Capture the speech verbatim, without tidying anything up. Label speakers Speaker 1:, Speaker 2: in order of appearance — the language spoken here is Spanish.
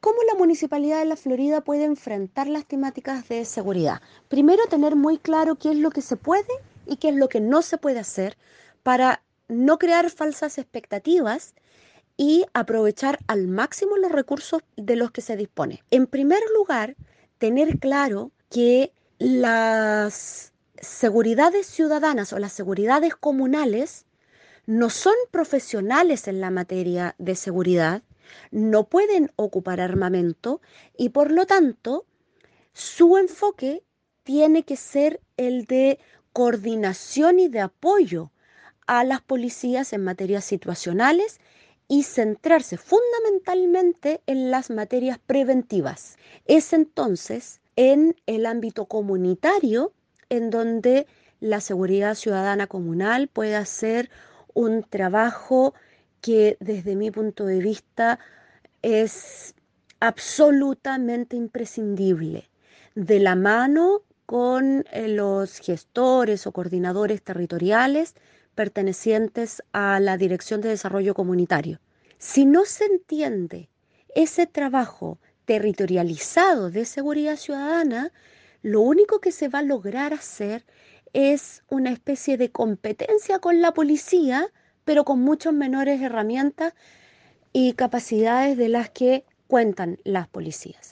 Speaker 1: ¿Cómo la Municipalidad de la Florida puede enfrentar las temáticas de seguridad? Primero, tener muy claro qué es lo que se puede y qué es lo que no se puede hacer para no crear falsas expectativas y aprovechar al máximo los recursos de los que se dispone. En primer lugar, tener claro que las seguridades ciudadanas o las seguridades comunales no son profesionales en la materia de seguridad, no pueden ocupar armamento y por lo tanto su enfoque tiene que ser el de coordinación y de apoyo a las policías en materias situacionales y centrarse fundamentalmente en las materias preventivas. Es entonces en el ámbito comunitario en donde la seguridad ciudadana comunal puede hacer un trabajo que desde mi punto de vista es absolutamente imprescindible, de la mano con eh, los gestores o coordinadores territoriales pertenecientes a la Dirección de Desarrollo Comunitario. Si no se entiende ese trabajo territorializado de seguridad ciudadana, lo único que se va a lograr hacer es una especie de competencia con la policía, pero con muchas menores herramientas y capacidades de las que cuentan las policías.